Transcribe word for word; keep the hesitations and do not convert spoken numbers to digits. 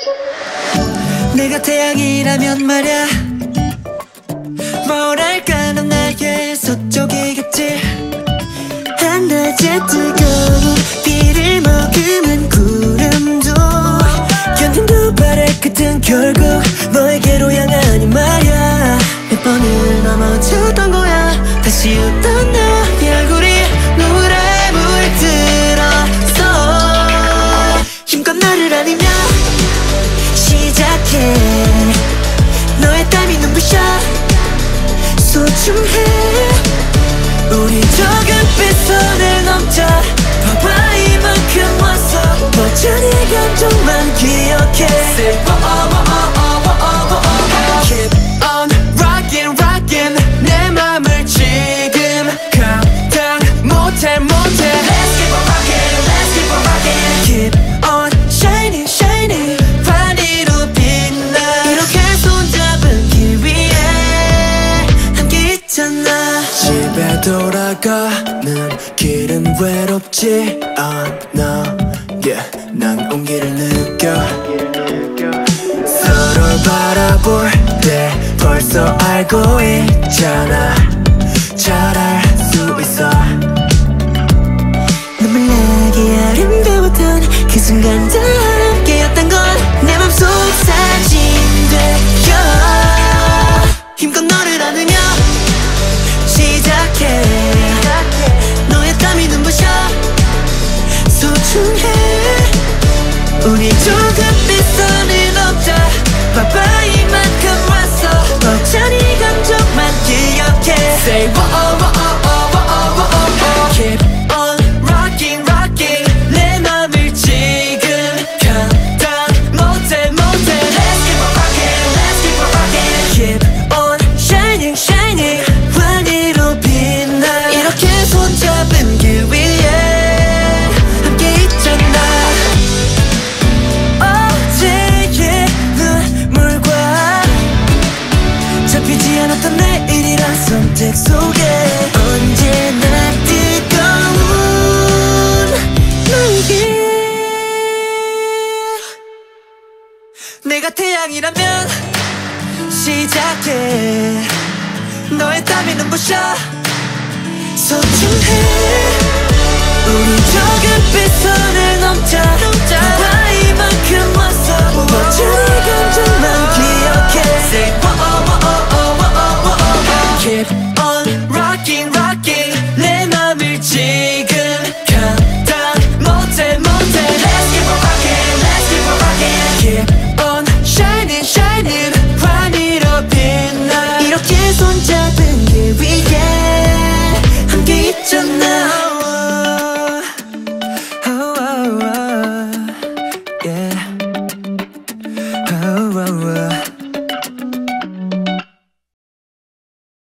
내가 태양이라면 말야 뭐랄까 넌 나의 서쪽이겠지. 한낮에 뜨거운 비를 머금은 구름도 견딘 두 발의 끝은 결국 너에게로 향하니 말야. 몇 번을 넘어졌던 거야. 다시 웃던 너의 얼굴이 노을에 물들었어. 힘껏 나를 안으며 시작해. 너의 땀이 눈부셔 소중해. 우리 조금빛 선을 넘자. 봐봐 이만큼 왔어. 여전히 감정만 기억해. Say oh oh oh oh oh oh oh. Keep on rocking rocking 내 맘을 지금 감당 못해 못해. Let's keep on rocking let's keep on rocking. Keep on shining shining 환희로 빛나. 이렇게 손잡은 길 위에 함께 있잖아. 집에 돌아가는 길은 외롭지 않아. Yeah, 난 온기를 느껴. 서로 바라볼 때 벌써 알고 있잖아. 잘 알 수 있어. 눈물 나게 아름다웠던 그 순간 다 함께였던 건 내 맘속 사진되어. 힘껏 너를 안으며 시작해. 너의 땀이 눈부셔 소중해. 우리 조금빛 선을 넘자. 봐봐 이만큼 왔어. 여전히 감정만 기억해. Say oh oh oh oh oh oh oh oh. Keep on rocking rocking 내 맘을 지금 감당 못해 못해. Let's keep on rocking let's keep on rocking. Keep on shining shining 환희로 빛나. 이렇게 손잡은 길 위에 함께 있잖아. 어제의 눈물과 잡히지 않았던 내일이란 선택 속에 언제나 뜨거운 너에게. 내가 태양이라면 시작해. 너의 땀이 눈부셔 소중해. 우리